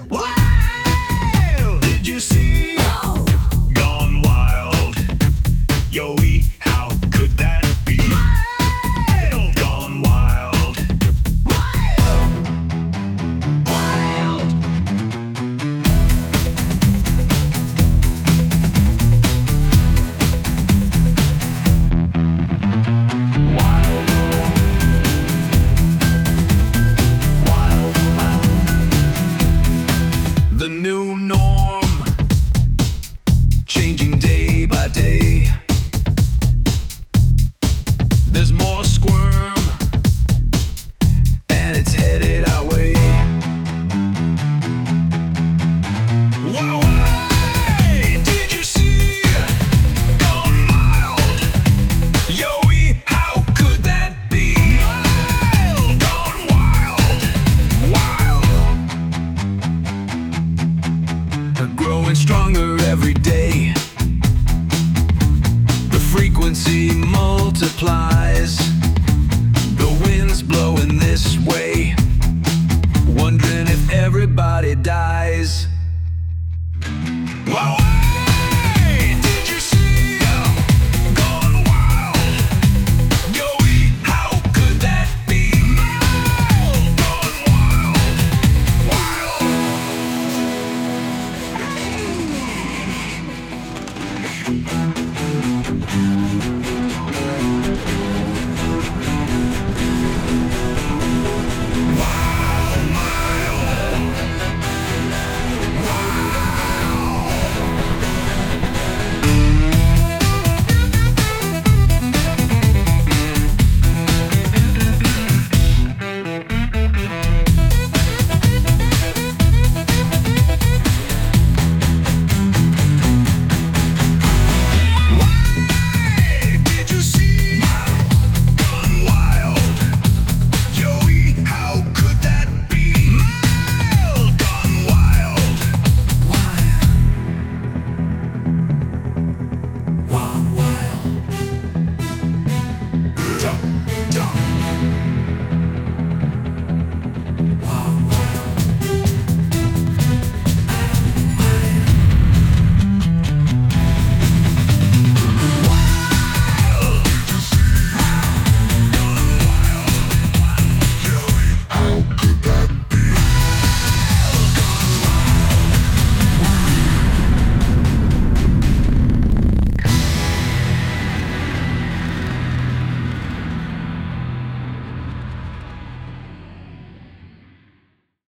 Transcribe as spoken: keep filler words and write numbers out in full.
Wild! Did you see? No. Gone wild. Yo-ee, how could that be? Wild! Gone wild. Wild. Wild. The new norm, changing day by day. There's more squirm, and it's headed our way. Whoa, hey, did you see? Gone wild. Yo-ee, how could that be? Wild, gone wild, wild. Growing stronger every day. The frequency multiplies. The wind's blowing this way. Wondering if everybody dies.